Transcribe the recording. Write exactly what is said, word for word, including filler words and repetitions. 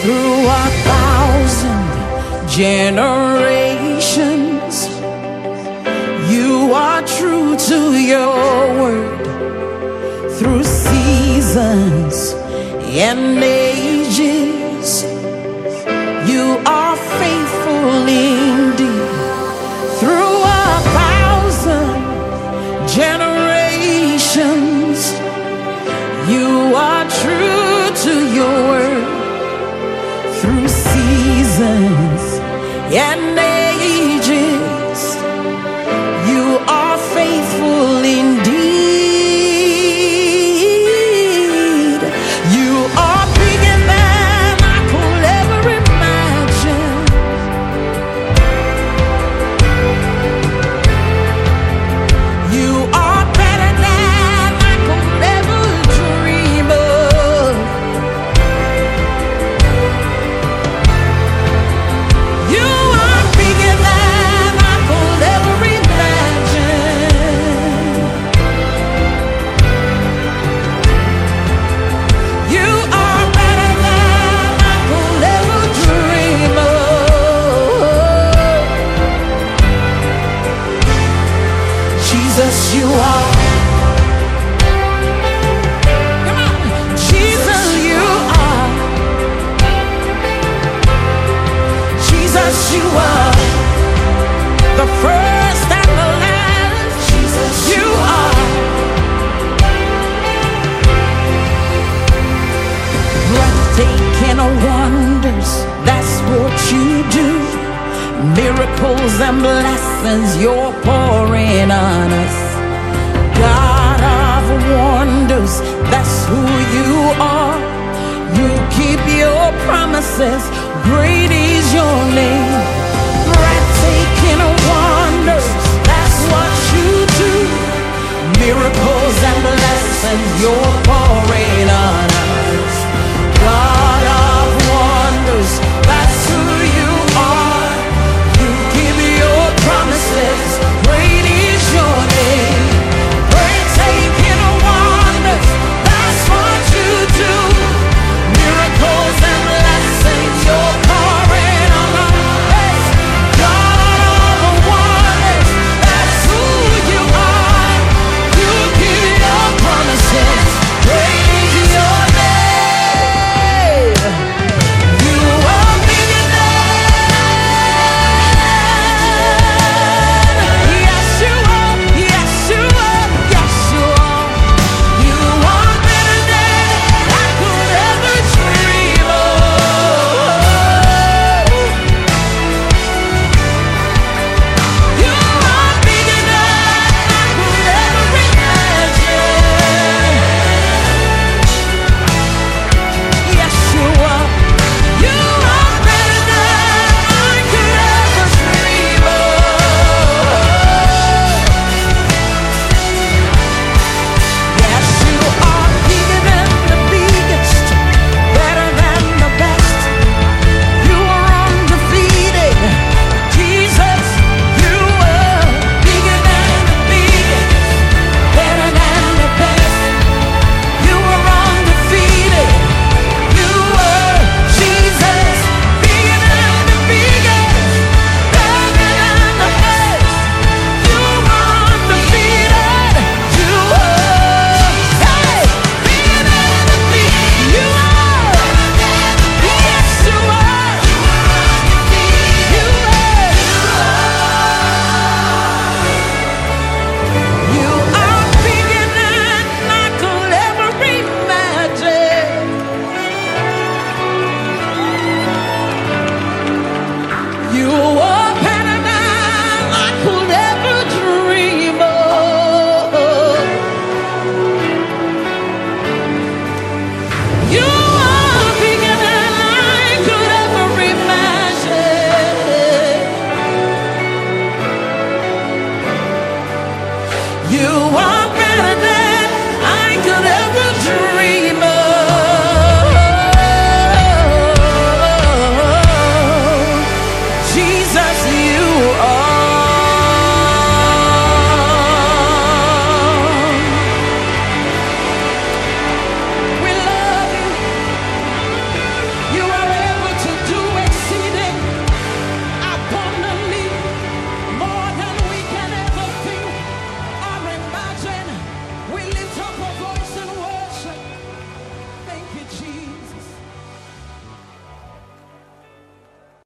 Through a thousand generations, you are true to your word. Through seasons and ages, you are faithful indeed. Through a thousand generations, you are true to your word. Through seasons and ages, you are faithful indeed. You are bigger than I could ever imagine. You are better than I could ever dream of. You are bigger than I could ever imagine. You are better than I could ever dream of. Jesus, you are. Come on. Jesus, you are. Jesus, you are. The first and the last. Jesus, you are. Breathtaking wonders, that's what you do. Miracles and blessings you're pouring on us. God of wonders, that's who you are. You keep your promises, great is your name. Breathtaking wonders, that's what you do. Miracles and blessings you're pouring on us. God of wonders, that's who you are. You keep your promises, great is your name. Breathtaking wonders, that's what you do. Miracles and blessings you're pouring on us. God of wonders, that's who you are. You keep your promises, great is your name. You are bigger than. Yes, you are. Yes, you are. Yes, you are. You are better than I could ever dream of. You are bigger than I could ever imagine. Yes, you are. You are better than I could ever dream of. Yes, you are bigger than the biggest, better than the best. You are undefeated. Jesus, you are bigger than the biggest, better than the best. You are undefeated. You are Jesus, bigger than the biggest, better than the best. You are undefeated. You are, hey, bigger than the biggest. You are, yes, you are. You are, you are bigger than I could ever imagine. You are better than I could ever dream of. You are bigger than I could ever imagine. You are